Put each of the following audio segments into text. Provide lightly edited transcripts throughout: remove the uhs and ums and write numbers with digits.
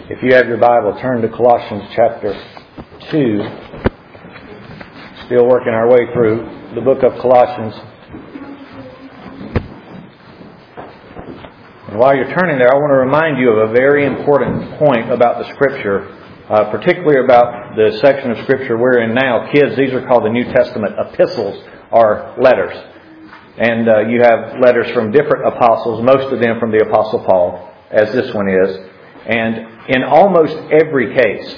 If you have your Bible, turn to Colossians chapter 2. Still working our way through the book of Colossians. And while you're turning there, I want to remind you of a very important point about the Scripture, particularly about the section of Scripture we're in now. Kids, these are called the New Testament epistles, or letters. And you have letters from different apostles, most of them from the Apostle Paul, as this one is. And in almost every case,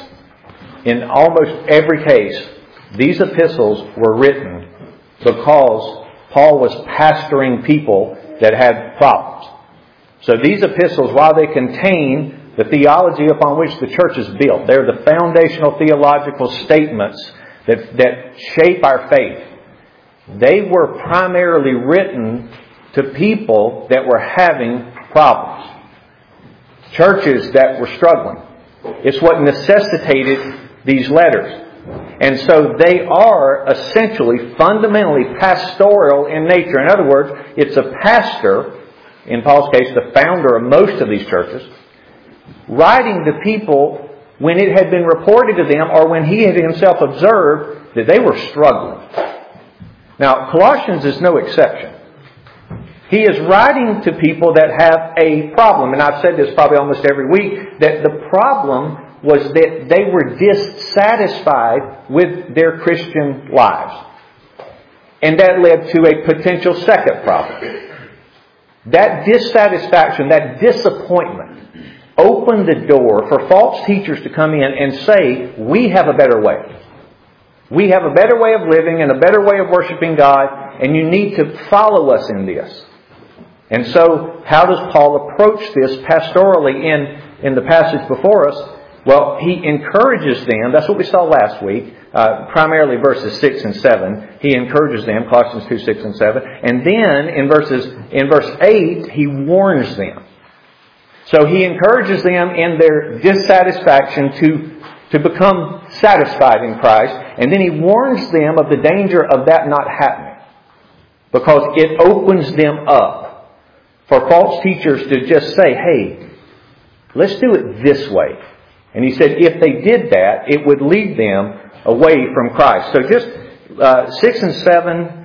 these epistles were written because Paul was pastoring people that had problems. So these epistles, while they contain the theology upon which the church is built, they're the foundational theological statements that shape our faith. They were primarily written to people that were having problems. Churches that were struggling. It's what necessitated these letters. And so they are essentially, fundamentally pastoral in nature. In other words, it's a pastor, in Paul's case, the founder of most of these churches, writing to people when it had been reported to them or when he had himself observed that they were struggling. Now, Colossians is no exception. He is writing to people that have a problem. And I've said this probably almost every week, that the problem was that they were dissatisfied with their Christian lives. And that led to a potential second problem. That dissatisfaction, that disappointment, opened the door for false teachers to come in and say, we have a better way. We have a better way of living and a better way of worshiping God, and you need to follow us in this. And so, how does Paul approach this pastorally in the passage before us? Well, he encourages them. That's what we saw last week, primarily verses 6 and 7. He encourages them, Colossians 2, 6 and 7. And then, in verse 8, he warns them. So he encourages them in their dissatisfaction to become satisfied in Christ. And then he warns them of the danger of that not happening. Because it opens them up for false teachers to just say, hey, let's do it this way. And he said if they did that, it would lead them away from Christ. So just verses 6 and 7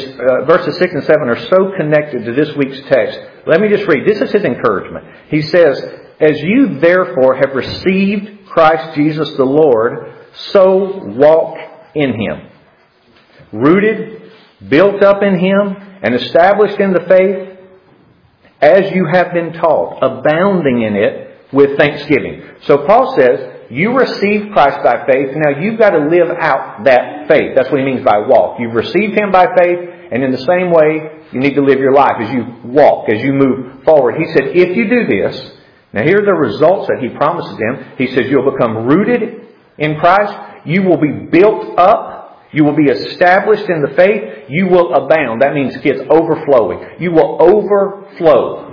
are so connected to this week's text. Let me just read. This is his encouragement. He says, as you therefore have received Christ Jesus the Lord, so walk in Him. Rooted, built up in Him, and established in the faith, as you have been taught, abounding in it with thanksgiving. So Paul says, you received Christ by faith, now you've got to live out that faith. That's what he means by walk. You've received Him by faith, and in the same way, you need to live your life as you walk, as you move forward. He said, if you do this, now here are the results that he promises them. He says, you'll become rooted in Christ, you will be built up, you will be established in the faith. You will abound. That means it's overflowing. You will overflow.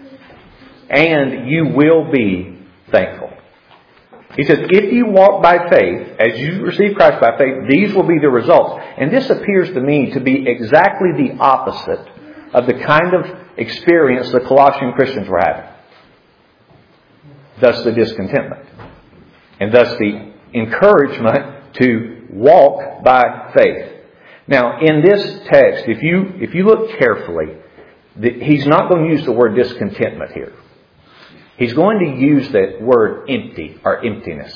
And you will be thankful. He says, if you walk by faith, as you receive Christ by faith, these will be the results. And this appears to me to be exactly the opposite of the kind of experience the Colossian Christians were having. Thus the discontentment. And thus the encouragement to walk by faith. Now, in this text, if you look carefully, he's not going to use the word discontentment here. He's going to use that word empty or emptiness.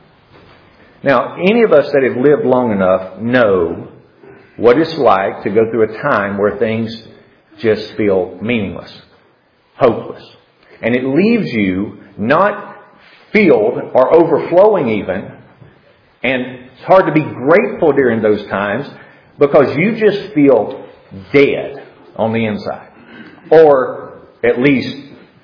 Now, any of us that have lived long enough know what it's like to go through a time where things just feel meaningless, hopeless. And it leaves you not filled or overflowing even. And it's hard to be grateful during those times because you just feel dead on the inside. Or at least,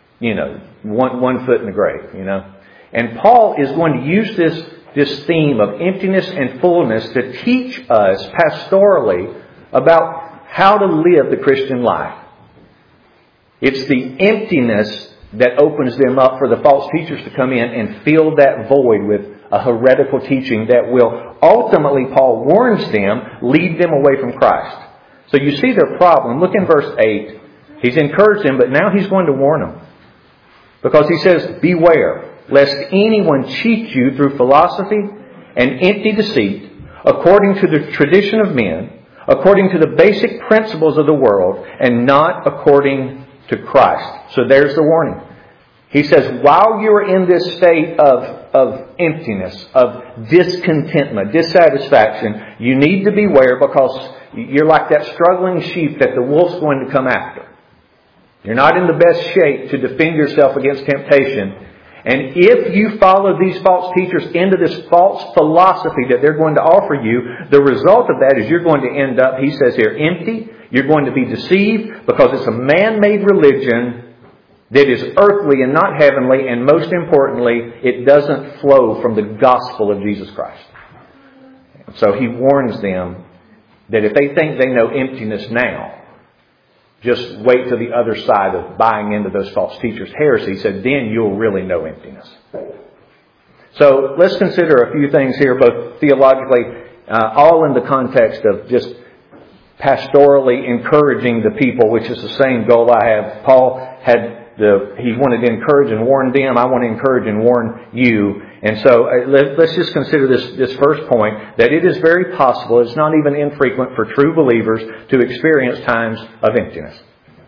one foot in the grave, And Paul is going to use this theme of emptiness and fullness to teach us pastorally about how to live the Christian life. It's the emptiness that opens them up for the false teachers to come in and fill that void with a heretical teaching that will ultimately, Paul warns them, lead them away from Christ. So you see their problem. Look in verse 8. He's encouraged them, but now he's going to warn them. Because he says, beware. lest anyone cheat you through philosophy and empty deceit, according to the tradition of men, according to the basic principles of the world, and not according to Christ. So there's the warning. He says, while you're in this state of emptiness, of discontentment, dissatisfaction, you need to beware, because you're like that struggling sheep that the wolf's going to come after. You're not in the best shape to defend yourself against temptation. And if you follow these false teachers into this false philosophy that they're going to offer you, the result of that is you're going to end up, he says here, empty. You're going to be deceived, because it's a man-made religion that is earthly and not heavenly, and most importantly, it doesn't flow from the gospel of Jesus Christ. So he warns them that if they think they know emptiness now, just wait to the other side of buying into those false teachers' heresy. He said, then you'll really know emptiness. So let's consider a few things here, both theologically, all in the context of just pastorally encouraging the people, which is the same goal I have. Paul he wanted to encourage and warn them. I want to encourage and warn you. And so let's just consider this first point, that it is very possible, it's not even infrequent for true believers to experience times of emptiness.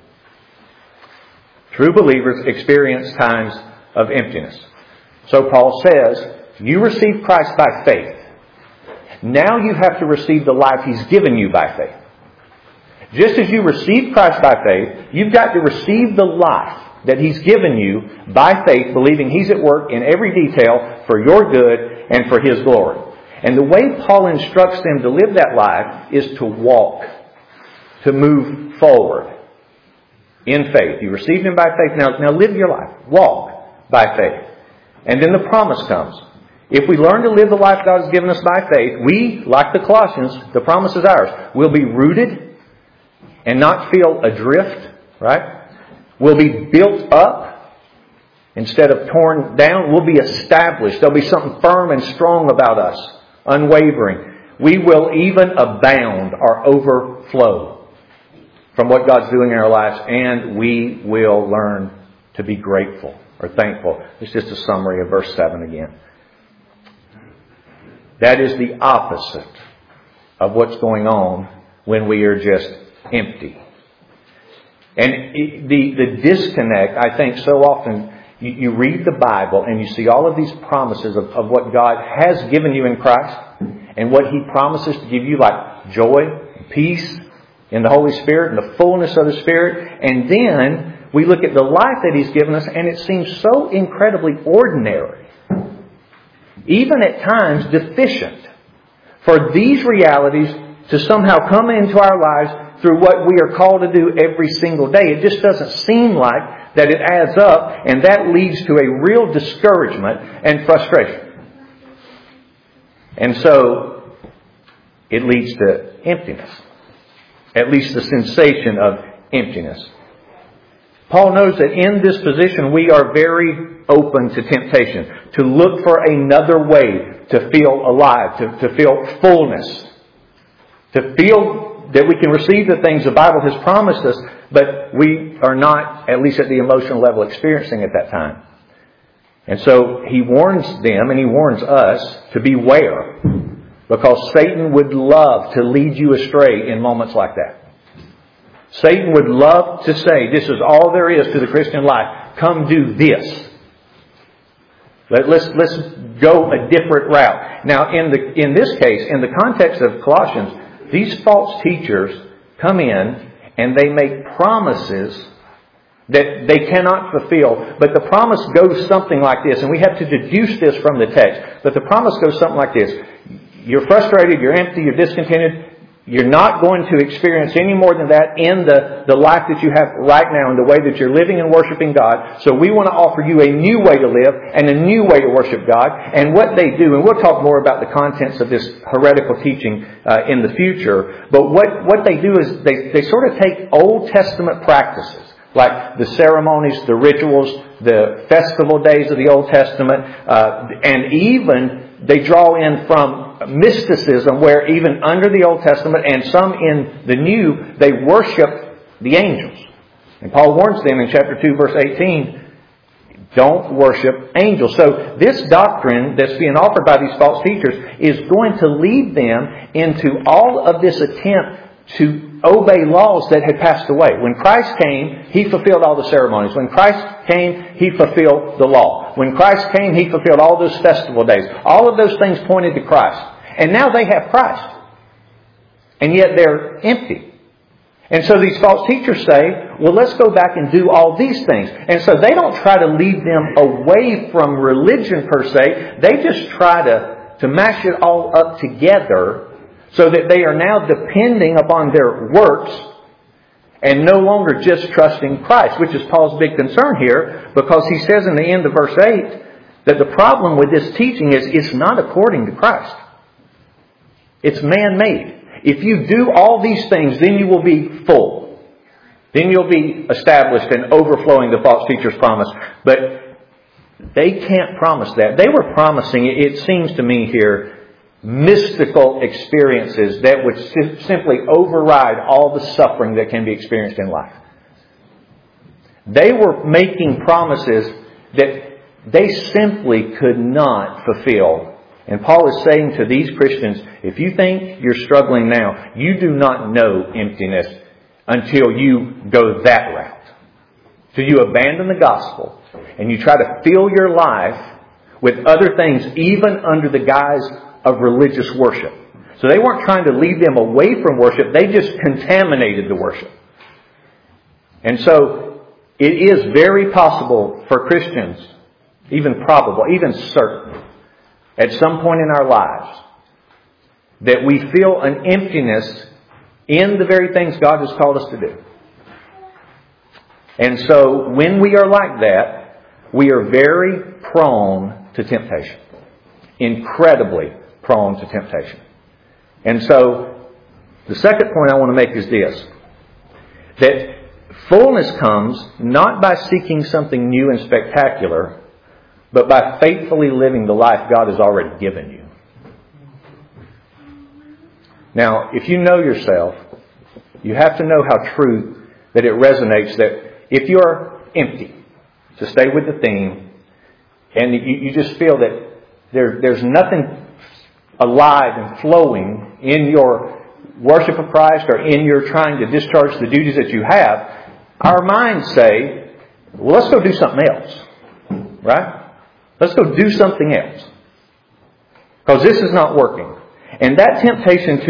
True believers experience times of emptiness. So Paul says, you receive Christ by faith. Now you have to receive the life He's given you by faith. Just as you received Christ by faith, you've got to receive the life that He's given you by faith, believing He's at work in every detail for your good and for His glory. And the way Paul instructs them to live that life is to walk, to move forward in faith. You received Him by faith, now live your life. Walk by faith. And then the promise comes. If we learn to live the life God has given us by faith, we, like the Colossians, the promise is ours, we'll be rooted and not feel adrift, right? We'll be built up instead of torn down. We'll be established. There'll be something firm and strong about us, unwavering. We will even abound or overflow from what God's doing in our lives, and we will learn to be grateful or thankful. It's just a summary of verse 7 again. That is the opposite of what's going on when we are just empty. And the disconnect, I think, so often you read the Bible and you see all of these promises of what God has given you in Christ and what He promises to give you, like joy, peace in the Holy Spirit and the fullness of the Spirit. And then we look at the life that He's given us and it seems so incredibly ordinary, even at times deficient, for these realities to somehow come into our lives through what we are called to do every single day. It just doesn't seem like that it adds up, and that leads to a real discouragement and frustration. And so it leads to emptiness, at least the sensation of emptiness. Paul knows that in this position we are very open to temptation, to look for another way to feel alive, to feel fullness, to feel that we can receive the things the Bible has promised us, but we are not, at least at the emotional level, experiencing at that time. And so he warns them and he warns us to beware, because Satan would love to lead you astray in moments like that. Satan would love to say, this is all there is to the Christian life. Come do this. Let's go a different route. Now, in this case, in the context of Colossians, these false teachers come in and they make promises that they cannot fulfill. But the promise goes something like this, and we have to deduce this from the text. But the promise goes something like this. You're frustrated, you're empty, you're discontented. You're not going to experience any more than that in the life that you have right now, in the way that you're living and worshiping God. So we want to offer you a new way to live and a new way to worship God. And what they do, and we'll talk more about the contents of this heretical teaching in the future. But what they do is they sort of take Old Testament practices, like the ceremonies, the rituals, the festival days of the Old Testament, and even they draw in from mysticism, where even under the Old Testament and some in the New, they worship the angels. And Paul warns them in chapter 2, verse 18, don't worship angels. So this doctrine that's being offered by these false teachers is going to lead them into all of this attempt to obey laws that had passed away. When Christ came, He fulfilled all the ceremonies. When Christ came, He fulfilled the law. When Christ came, He fulfilled all those festival days. All of those things pointed to Christ. And now they have Christ. And yet they're empty. And so these false teachers say, well, let's go back and do all these things. And so they don't try to lead them away from religion per se. They just try to mash it all up together so that they are now depending upon their works and no longer just trusting Christ, which is Paul's big concern here, because he says in the end of verse 8 that the problem with this teaching is it's not according to Christ. It's man-made. If you do all these things, then you will be full. Then you'll be established and overflowing the false teacher's promise. But they can't promise that. They were promising, it seems to me here, mystical experiences that would simply override all the suffering that can be experienced in life. They were making promises that they simply could not fulfill. And Paul is saying to these Christians, if you think you're struggling now, you do not know emptiness until you go that route. Till you abandon the gospel and you try to fill your life with other things, even under the guise of religious worship. So they weren't trying to lead them away from worship. They just contaminated the worship. And so it is very possible for Christians, even probable, even certain, at some point in our lives, that we feel an emptiness in the very things God has called us to do. And so when we are like that, we are very prone to temptation. Incredibly prone to temptation. And so the second point I want to make is this. That fullness comes not by seeking something new and spectacular, but by faithfully living the life God has already given you. Now, if you know yourself, you have to know how true that it resonates that if you're empty, to stay with the theme, and you just feel that there's nothing alive and flowing in your worship of Christ or in your trying to discharge the duties that you have, our minds say, well, let's go do something else. Right? Let's go do something else. Because this is not working. And that temptation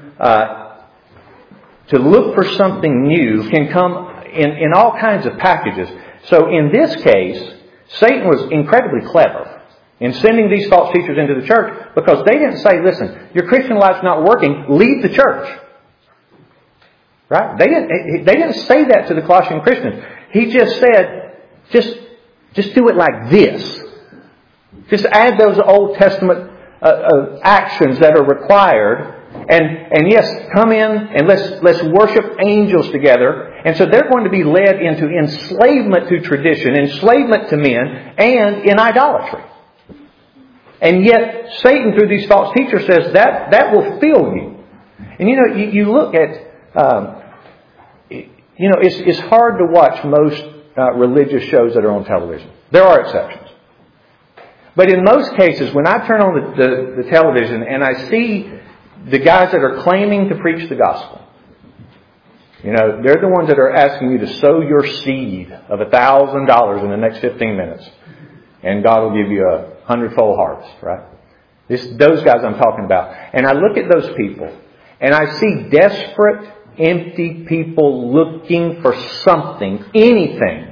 to look for something new can come in all kinds of packages. So in this case, Satan was incredibly clever in sending these false teachers into the church, because they didn't say, listen, your Christian life's not working, leave the church. Right? They didn't say that to the Colossian Christians. He just said, just do it like this. Just add those Old Testament actions that are required. And yes, come in and let's worship angels together. And so they're going to be led into enslavement to tradition, enslavement to men, and in idolatry. And yet, Satan, through these false teachers, says that will fill you. And you look at, it's hard to watch most religious shows that are on television. There are exceptions. But in most cases, when I turn on the television and I see the guys that are claiming to preach the gospel, they're the ones that are asking you to sow your seed of $1,000 in the next 15 minutes. And God will give you 100-fold harvest, right? Those guys I'm talking about. And I look at those people and I see desperate, empty people looking for something, anything,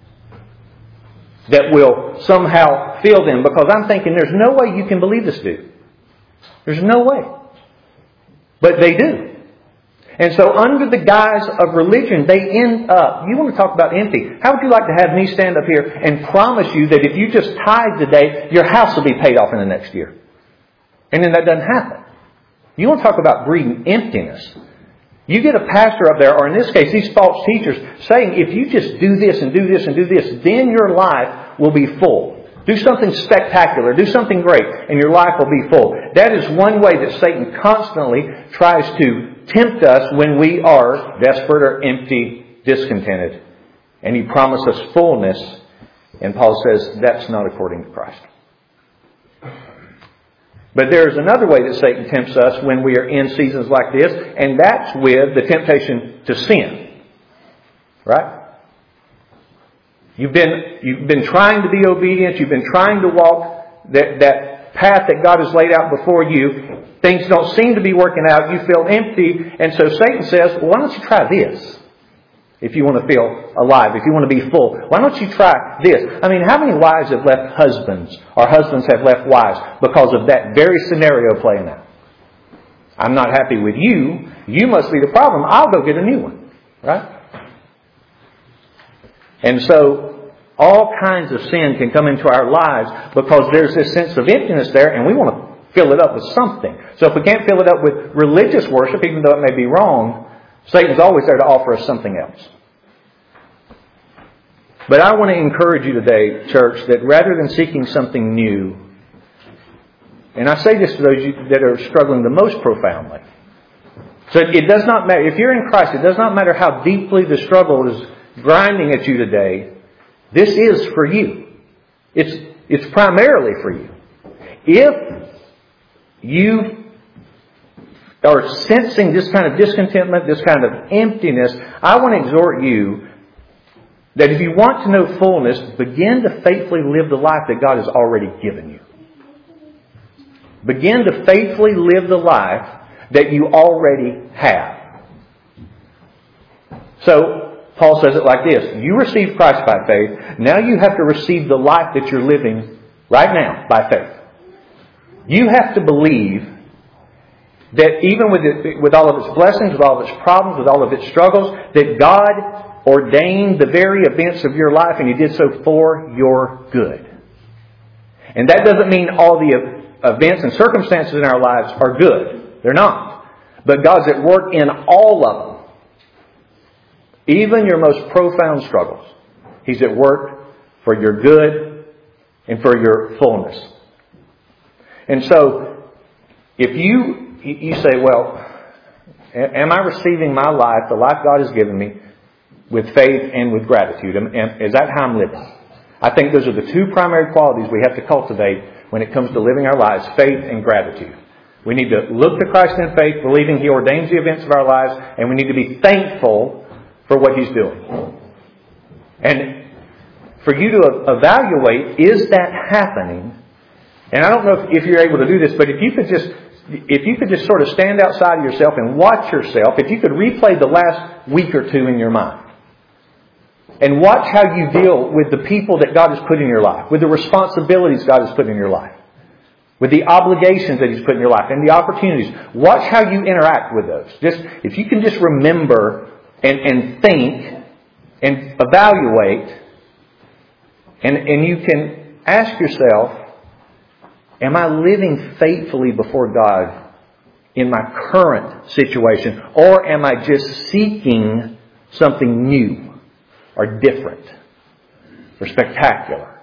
that will somehow fill them, because I'm thinking there's no way you can believe this dude. There's no way. But they do. And so under the guise of religion, they end up, you want to talk about empty. How would you like to have me stand up here and promise you that if you just tithe today, your house will be paid off in the next year? And then that doesn't happen. You want to talk about breeding emptiness. You get a pastor up there, or in this case, these false teachers, saying, if you just do this and do this and do this, then your life will be full. Do something spectacular. Do something great, and your life will be full. That is one way that Satan constantly tries to tempt us when we are desperate or empty, discontented. And he promises us fullness And Paul says that's not according to Christ. But there's another way that Satan tempts us when we are in seasons like this, and that's with the temptation to sin. Right? You've been trying to be obedient. You've been trying to walk that path that God has laid out before you. Things don't seem to be working out. You feel empty. And so Satan says, well, why don't you try this? If you want to feel alive, if you want to be full, why don't you try this? I mean, how many wives have left husbands, or husbands have left wives because of that very scenario playing out? I'm not happy with you. You must be the problem. I'll go get a new one. Right? And so all kinds of sin can come into our lives because there's this sense of emptiness there, and we want to fill it up with something. So if we can't fill it up with religious worship, even though it may be wrong, Satan's always there to offer us something else. But I want to encourage you today, church, that rather than seeking something new, and I say this to those that are struggling the most profoundly. So it does not matter. If you're in Christ, it does not matter how deeply the struggle is grinding at you today. This is for you. It's primarily for you. If you are sensing this kind of discontentment, this kind of emptiness, I want to exhort you that if you want to know fullness, begin to faithfully live the life that God has already given you. Begin to faithfully live the life that you already have. So, Paul says it like this. You received Christ by faith. Now you have to receive the life that you're living right now by faith. You have to believe that even with all of its blessings, with all of its problems, with all of its struggles, that God ordained the very events of your life and He did so for your good. And that doesn't mean all the events and circumstances in our lives are good. They're not. But God's at work in all of them. Even your most profound struggles. He's at work for your good and for your fullness. And so, if you say, well, am I receiving my life, the life God has given me, with faith and with gratitude? Is that how I'm living? I think those are the two primary qualities we have to cultivate when it comes to living our lives, faith and gratitude. We need to look to Christ in faith, believing He ordains the events of our lives, and we need to be thankful for what He's doing. And for you to evaluate, is that happening? And I don't know if you're able to do this, but if you could just sort of stand outside of yourself and watch yourself, if you could replay the last week or two in your mind, and watch how you deal with the people that God has put in your life, with the responsibilities God has put in your life, with the obligations that He's put in your life, and the opportunities. Watch how you interact with those. If you can just remember and think and evaluate, and you can ask yourself, am I living faithfully before God in my current situation? Or am I just seeking something new or different or spectacular?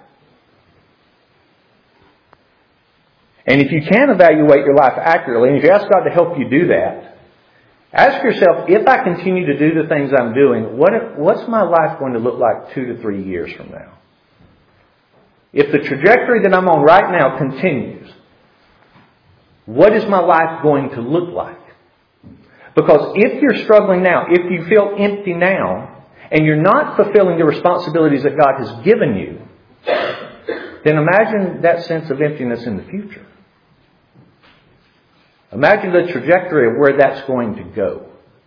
And if you can evaluate your life accurately, and if you ask God to help you do that, ask yourself, if I continue to do the things I'm doing, what's my life going to look like 2 to 3 years from now? If the trajectory that I'm on right now continues, what is my life going to look like? Because if you're struggling now, if you feel empty now, and you're not fulfilling the responsibilities that God has given you, then imagine that sense of emptiness in the future. Imagine the trajectory of where that's going to go.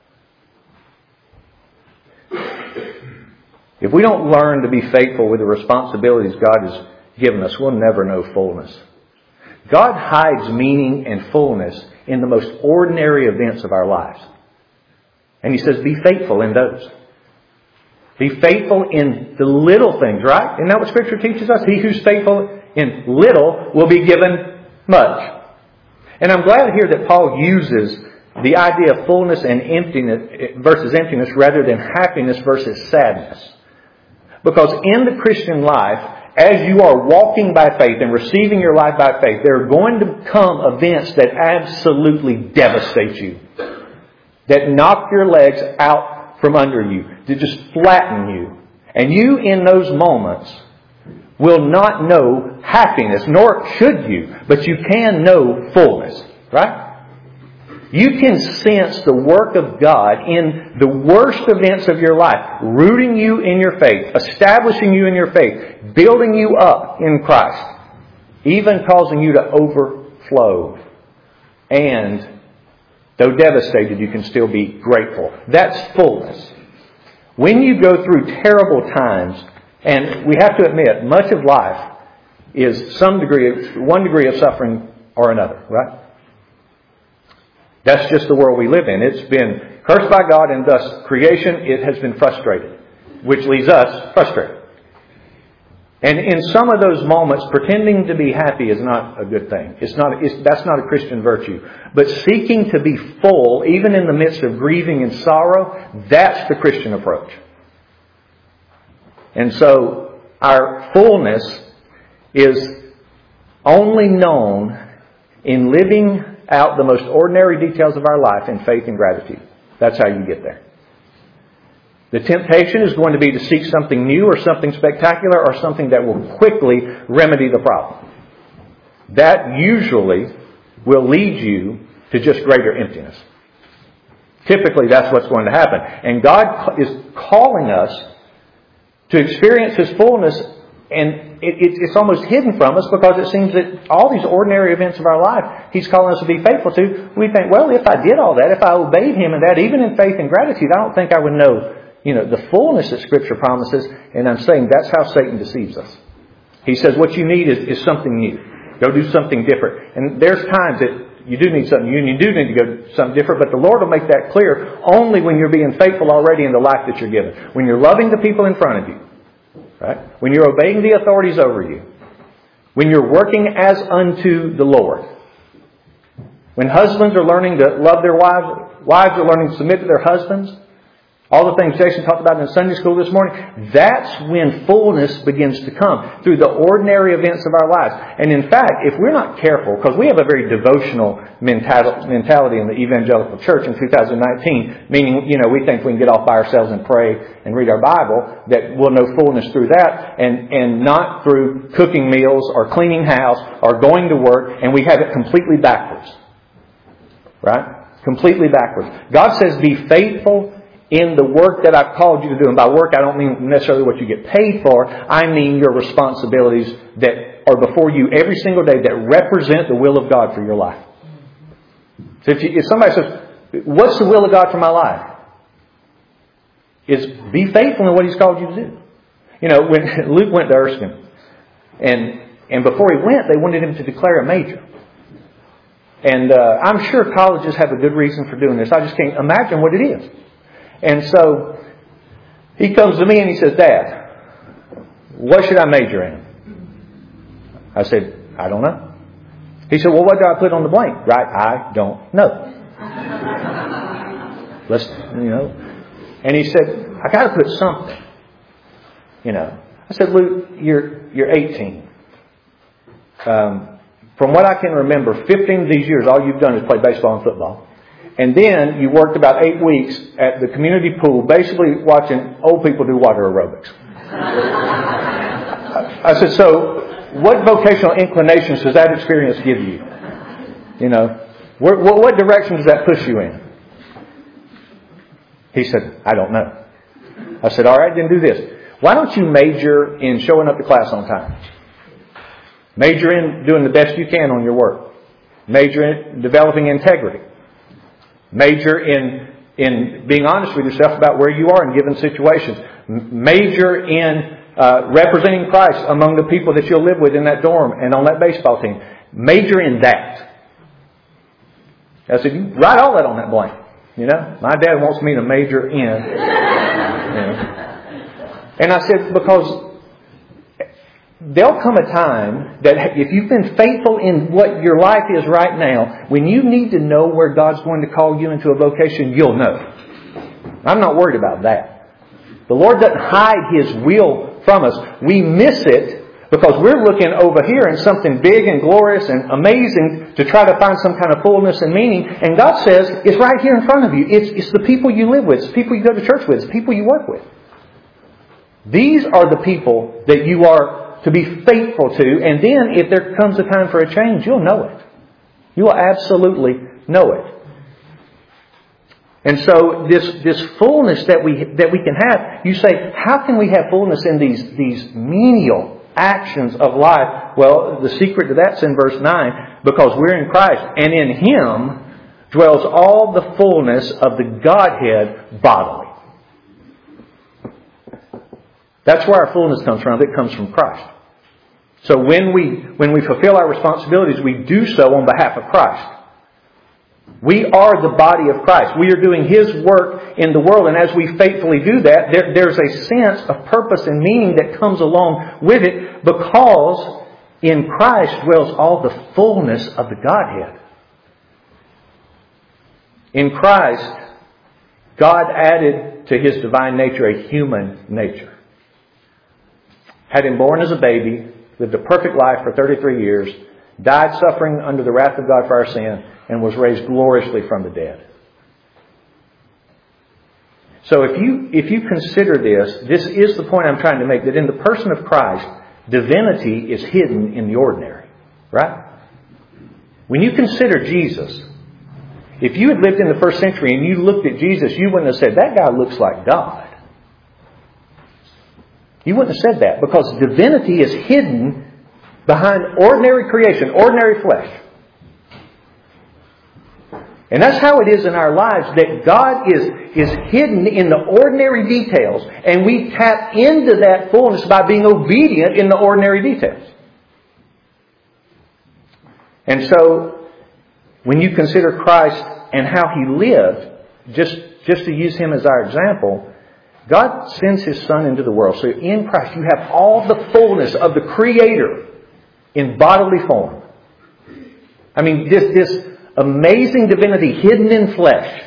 If we don't learn to be faithful with the responsibilities God has given us, we'll never know fullness. God hides meaning and fullness in the most ordinary events of our lives. And He says, be faithful in those. Be faithful in the little things, right? Isn't that what Scripture teaches us? He who's faithful in little will be given much. And I'm glad here that Paul uses the idea of fullness and emptiness versus emptiness rather than happiness versus sadness. Because in the Christian life, as you are walking by faith and receiving your life by faith, there are going to come events that absolutely devastate you. That knock your legs out from under you. To just flatten you. And you, in those moments, will not know happiness, nor should you, but you can know fullness. Right? You can sense the work of God in the worst events of your life, rooting you in your faith, establishing you in your faith, building you up in Christ, even causing you to overflow. And though devastated, you can still be grateful. That's fullness. When you go through terrible times, and we have to admit, much of life is one degree of suffering or another, right? That's just the world we live in. It's been cursed by God, and thus creation, it has been frustrated, which leaves us frustrated. And in some of those moments, pretending to be happy is not a good thing. That's not a Christian virtue. But seeking to be full, even in the midst of grieving and sorrow, that's the Christian approach. And so, our fullness is only known in living out the most ordinary details of our life in faith and gratitude. That's how you get there. The temptation is going to be to seek something new or something spectacular or something that will quickly remedy the problem. That usually will lead you to just greater emptiness. Typically, that's what's going to happen. And God is calling us to experience His fullness, and it's almost hidden from us because it seems that all these ordinary events of our life He's calling us to be faithful to. We think, well, if I did all that, if I obeyed Him in that, even in faith and gratitude, I don't think I would know, the fullness that Scripture promises. And I'm saying that's how Satan deceives us. He says what you need is something new. Go do something different. And there's times that you do need something new and you do need to go do something different, but the Lord will make that clear only when you're being faithful already in the life that you're given. When you're loving the people in front of you. Right? When you're obeying the authorities over you. When you're working as unto the Lord. When husbands are learning to love their wives, wives are learning to submit to their husbands. All the things Jason talked about in Sunday school this morning. That's when fullness begins to come. Through the ordinary events of our lives. And in fact, if we're not careful, because we have a very devotional mentality in the evangelical church in 2019, meaning, we think we can get off by ourselves and pray and read our Bible, that we'll know fullness through that, and not through cooking meals or cleaning house or going to work, and we have it completely backwards. Right? Completely backwards. God says, be faithful in the work that I've called you to do. And by work, I don't mean necessarily what you get paid for. I mean your responsibilities that are before you every single day that represent the will of God for your life. So if somebody says, what's the will of God for my life? It's be faithful in what He's called you to do. When Luke went to Erskine, and before he went, they wanted him to declare a major. And I'm sure colleges have a good reason for doing this. I just can't imagine what it is. And so he comes to me and he says, Dad, what should I major in? I said, I don't know. He said, well, what do I put on the blank? Right, I don't know. And he said, I got to put something. I said, Luke, you're 18. From what I can remember, 15 of these years, all you've done is play baseball and football. And then you worked about 8 weeks at the community pool, basically watching old people do water aerobics. I said, so what vocational inclinations does that experience give you? What direction does that push you in? He said, I don't know. I said, all right, then do this. Why don't you major in showing up to class on time? Major in doing the best you can on your work. Major in developing integrity. Major in being honest with yourself about where you are in given situations. Major in representing Christ among the people that you'll live with in that dorm and on that baseball team. Major in that. I said, you write all that on that blank. My dad wants me to major in. And I said, because there'll come a time that if you've been faithful in what your life is right now, when you need to know where God's going to call you into a vocation, you'll know. I'm not worried about that. The Lord doesn't hide His will from us. We miss it because we're looking over here in something big and glorious and amazing to try to find some kind of fullness and meaning. And God says, it's right here in front of you. It's the people you live with. It's the people you go to church with. It's the people you work with. These are the people that you are to be faithful to, and then if there comes a time for a change, you'll know it. You will absolutely know it. And so this fullness that we can have, you say, how can we have fullness in these menial actions of life? Well, the secret to that's in verse 9, because we're in Christ, and in Him dwells all the fullness of the Godhead bodily. That's where our fullness comes from. It comes from Christ. So when we fulfill our responsibilities, we do so on behalf of Christ. We are the body of Christ. We are doing His work in the world. And as we faithfully do that, there's a sense of purpose and meaning that comes along with it, because in Christ dwells all the fullness of the Godhead. In Christ, God added to His divine nature a human nature. Had Him born as a baby, lived a perfect life for 33 years, died suffering under the wrath of God for our sin, and was raised gloriously from the dead. So if you consider this is the point I'm trying to make, that in the person of Christ, divinity is hidden in the ordinary. Right? When you consider Jesus, if you had lived in the first century and you looked at Jesus, you wouldn't have said, that guy looks like God. You wouldn't have said that, because divinity is hidden behind ordinary creation, ordinary flesh. And that's how it is in our lives, that God is hidden in the ordinary details, and we tap into that fullness by being obedient in the ordinary details. And so, when you consider Christ and how He lived, just to use Him as our example, God sends His Son into the world. So in Christ you have all the fullness of the Creator in bodily form. I mean, this amazing divinity hidden in flesh.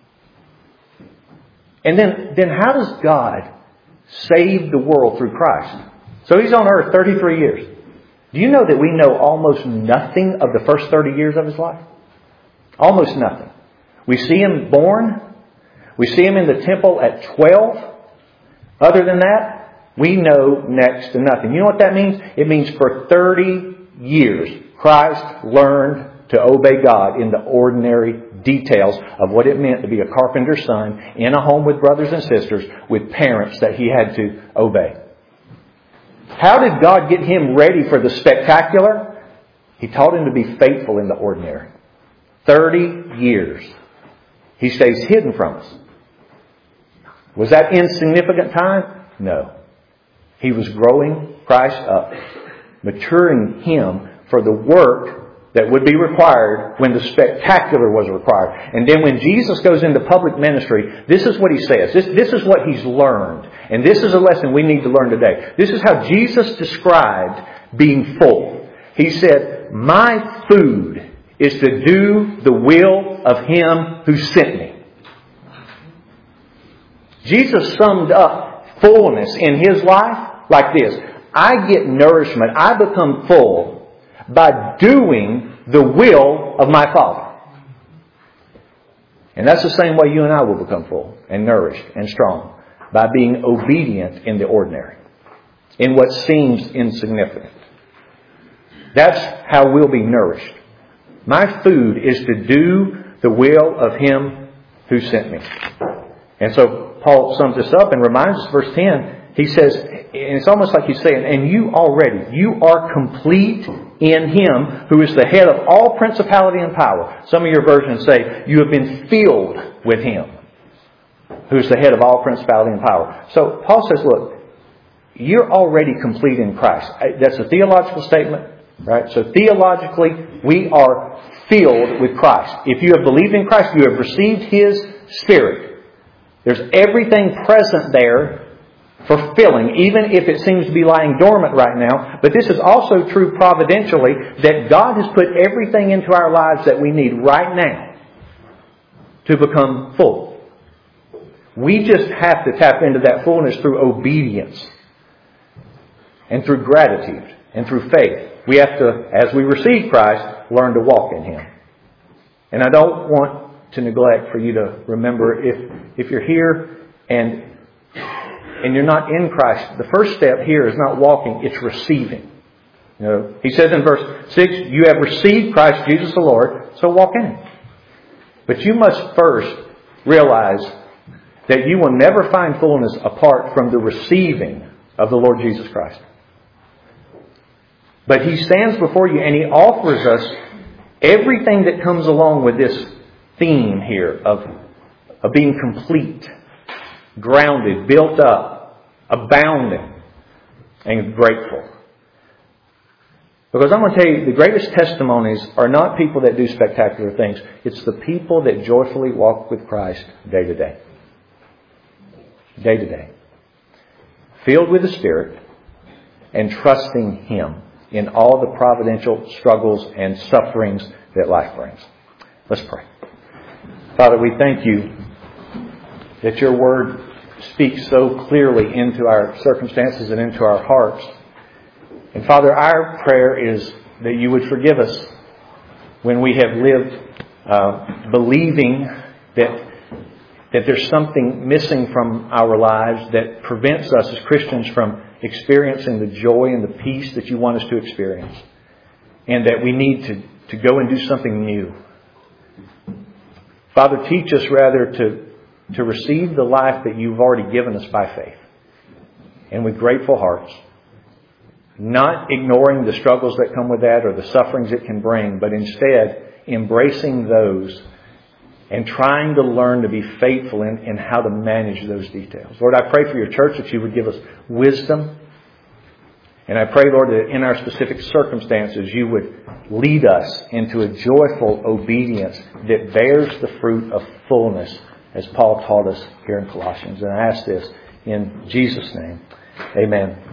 And then how does God save the world through Christ? So He's on earth 33 years. Do you know that we know almost nothing of the first 30 years of His life? Almost nothing. We see Him born. We see Him in the temple at 12. Other than that, we know next to nothing. You know what that means? It means for 30 years, Christ learned to obey God in the ordinary details of what it meant to be a carpenter's son in a home with brothers and sisters with parents that he had to obey. How did God get him ready for the spectacular? He taught him to be faithful in the ordinary. 30 years. He stays hidden from us. Was that insignificant time? No. He was growing Christ up, maturing Him for the work that would be required when the spectacular was required. And then when Jesus goes into public ministry, this is what He says. This is what He's learned. And this is a lesson we need to learn today. This is how Jesus described being full. He said, "My food is to do the will of Him who sent me." Jesus summed up fullness in His life like this: I get nourishment, I become full by doing the will of my Father. And that's the same way you and I will become full and nourished and strong, by being obedient in the ordinary, in what seems insignificant. That's how we'll be nourished. My food is to do the will of Him who sent me. And so Paul sums this up and reminds us, verse 10, he says, and it's almost like he's saying, and you are complete in Him who is the head of all principality and power. Some of your versions say, you have been filled with Him who is the head of all principality and power. So Paul says, look, you're already complete in Christ. That's a theological statement, right? So theologically, we are filled with Christ. If you have believed in Christ, you have received His Spirit. There's everything present there for filling, even if it seems to be lying dormant right now. But this is also true providentially, that God has put everything into our lives that we need right now to become full. We just have to tap into that fullness through obedience and through gratitude and through faith. We have to, as we receive Christ, learn to walk in Him. And I don't want to neglect for you to remember, if you're here and and you're not in Christ, the first step here is not walking, it's receiving. You know, he says in verse 6, you have received Christ Jesus the Lord, so walk in it. But you must first realize that you will never find fullness apart from the receiving of the Lord Jesus Christ. But He stands before you and He offers us everything that comes along with this theme here of being complete, grounded, built up, abounding, and grateful. Because I'm going to tell you, the greatest testimonies are not people that do spectacular things. It's the people that joyfully walk with Christ day to day. Day to day. Filled with the Spirit and trusting Him in all the providential struggles and sufferings that life brings. Let's pray. Father, we thank You that Your Word speaks so clearly into our circumstances and into our hearts. And Father, our prayer is that You would forgive us when we have lived believing that there's something missing from our lives that prevents us as Christians from experiencing the joy and the peace that You want us to experience. And that we need to go and do something new. Father, teach us rather to receive the life that You've already given us by faith. And with grateful hearts. Not ignoring the struggles that come with that or the sufferings it can bring, but instead embracing those and trying to learn to be faithful in how to manage those details. Lord, I pray for Your church that You would give us wisdom. And I pray, Lord, that in our specific circumstances You would lead us into a joyful obedience that bears the fruit of fullness, as Paul taught us here in Colossians. And I ask this in Jesus' name. Amen.